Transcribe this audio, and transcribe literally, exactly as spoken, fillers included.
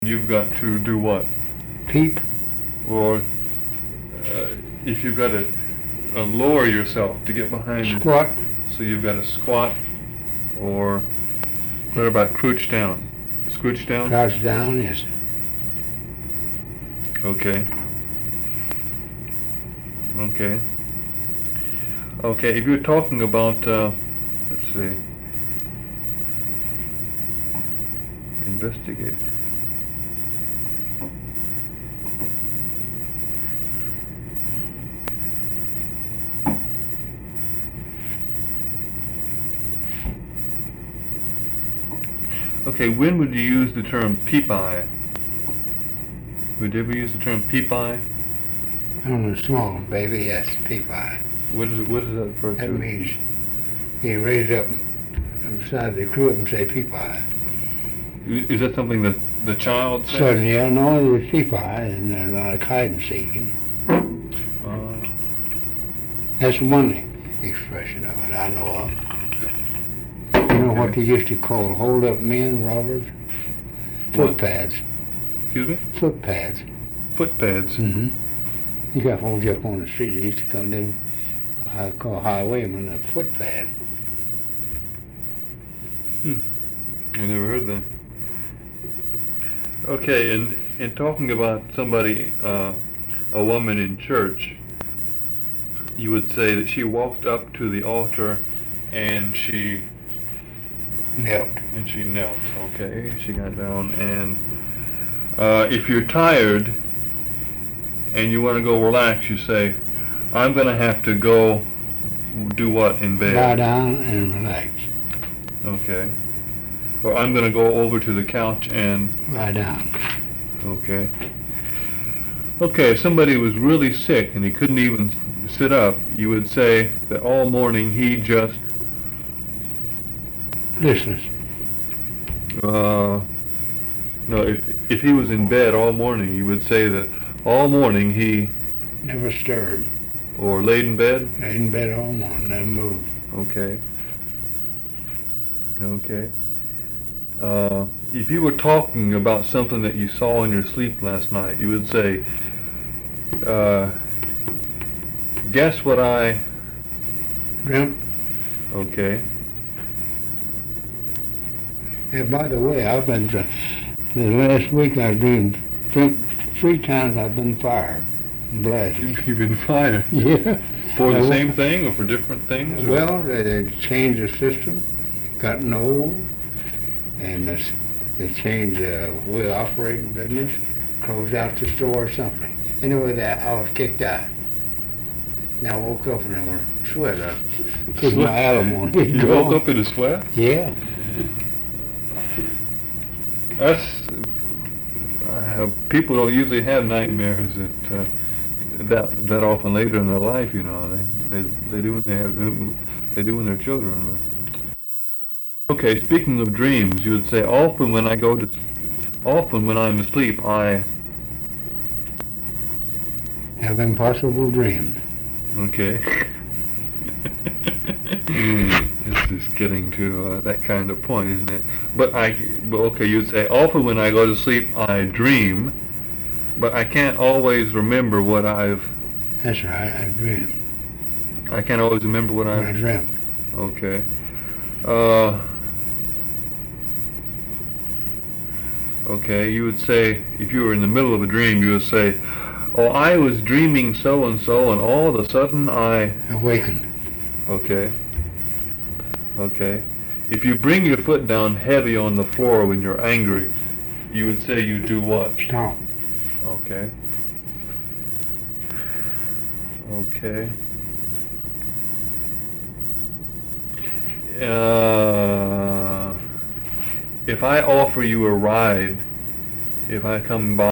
you've got to do what? Peep. Or uh, if you've got to uh, lower yourself to get behind. Squat. So you've got to squat, or what about crouch down? Scooch down? Crouch down, yes. Okay. Okay. Okay, if you're talking about, uh, let's see, investigate. Okay, when would you use the term peep eye? Would you ever use the term peep eye? On a small baby, yes, peep eye. What is it? What does that refer That to? means you raise up beside the crib and say peep eye. Is that something that the child says? Certainly, I know it's peep eye and uh, like hide and seeking. Uh, That's one expression of it I know of. You know what they used to call hold up men, robbers? What? Foot pads. excuse me? Foot pads. Foot pads. Mm-hmm. You got hold you up on the street. They used to come in, I call highwaymen a foot pad. Hmm. I never heard that. Okay, and in talking about somebody, uh, a woman in church, you would say that she walked up to the altar and she Knelt. and she knelt. Okay, she got down, and uh, if you're tired and you want to go relax, you say, "I'm going to have to go do what in bed?" Lie down and relax. Okay. Or I'm going to go over to the couch and... Lie down. Okay. Okay, if somebody was really sick and he couldn't even sit up, you would say that all morning he just... Listless. Uh, no, if, if he was in bed all morning, you would say that all morning he... Never stirred. Or laid in bed? Laid in bed all morning. Never moved. Okay. Okay. Uh, if you were talking about something that you saw in your sleep last night, you would say, uh, guess what I... Dreamt. Okay. And by the way, I've been, to, the last week I've been, dreamt three times I've been fired. Blasted. You've been fired. Yeah. For the Well, same thing or for different things? or- Well, they, they changed the system, gotten old, and they, they changed the way of operating business, closed out the store or something. Anyway, that I was kicked out. Now I woke up and I was sweat. I put my alimony. You woke up in a sweat? Yeah. That's... Uh, people don't usually have nightmares that, uh, that that often later in their life, you know. They they, they do when they have they do when they're children. Okay, speaking of dreams, you would say often when I go to often when I'm asleep I Have impossible dreams. okay. This is getting to uh, that kind of point, isn't it? But I, but okay, you'd say often when I go to sleep I dream, but I can't always remember what I've. That's right, I dreamed. I can't always remember what I I've. dreamt. Okay. Uh. Okay, you would say if you were in the middle of a dream, you would say, "Oh, I was dreaming so and so, and all of a sudden I." Awakened. Okay. Okay. If you bring your foot down heavy on the floor when you're angry, you would say you do what? Stomp. Okay. Okay. Uh, if I offer you a ride, if I come by